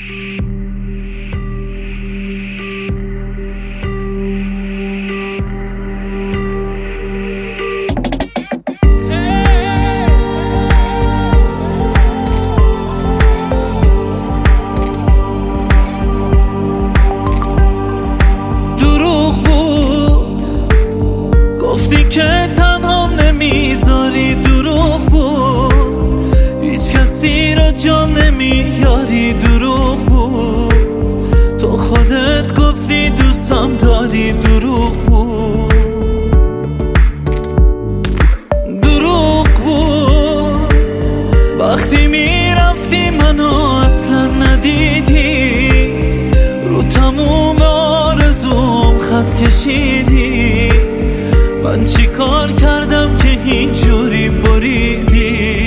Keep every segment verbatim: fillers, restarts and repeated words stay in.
که تنهام نمیذاری، دروغ بود هیچ کسی رو جام نمیاری، دروغ بود تو خودت گفتی دوستم داری، دروغ بود دروغ بود وقتی میرفتی منو اصلا ندیدی، رو تموم آرزوم خط کشیدی، من چی کار کردم که اینجوری بریدی؟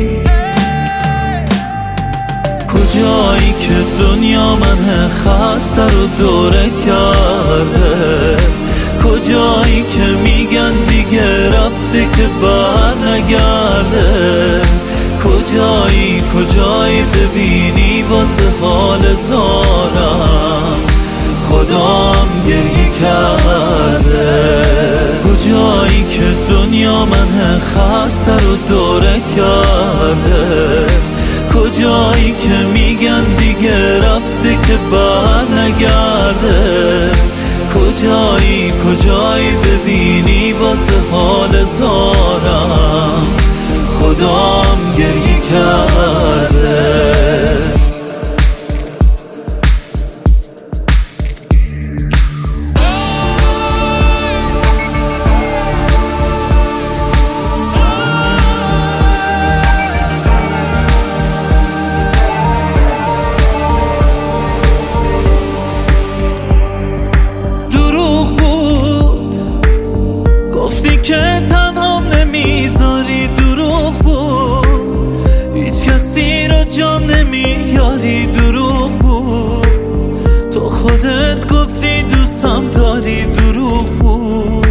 کجایی که دنیا من خسته رو دوره کرده، کجایی که میگن دیگه رفته که بر نگرده، کجایی کجایی ببینی واسه حال زارم خدام گریه کرده، کجایی که دنیا من خسته رو دوره کرده، کجایی که میگن دیگه رفته که بر نگرده، کجایی کجایی ببینی واسه حال زارم خدام گریه کرده. که تنهام نمیذاری، دروغ بود هیچ کسی رو جام نمیاری، دروغ بود تو خودت گفتی دوستم داری، دروغ بود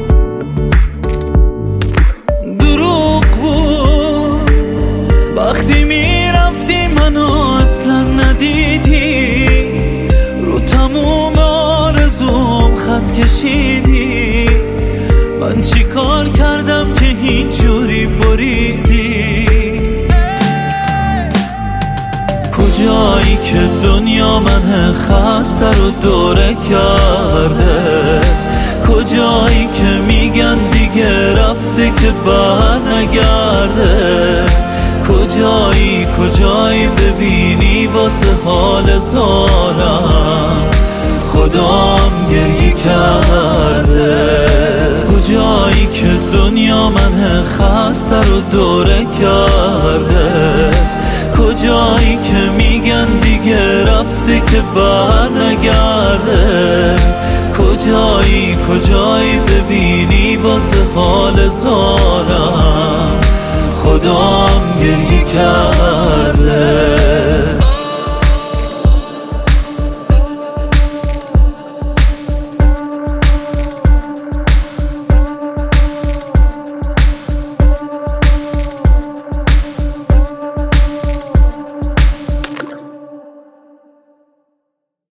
دروغ بود وقتی میرفتی منو اصلا ندیدی، رو تموم آرزوم خط کشیدی، من چی کار کردم که اینجوری بریدی؟ کجایی که دنیا من خسته رو دوره کرده، کجایی که میگن دیگه رفته که بر نگرده، کجایی کجایی ببینی واسه حال زارم خدام گریه کرده، کجایی که دنیا من خسته رو دوره کرده، کجایی که میگن دیگه رفته که بر نگرده، کجایی کجایی ببینی واسه حال زارم خدام گریه کرده.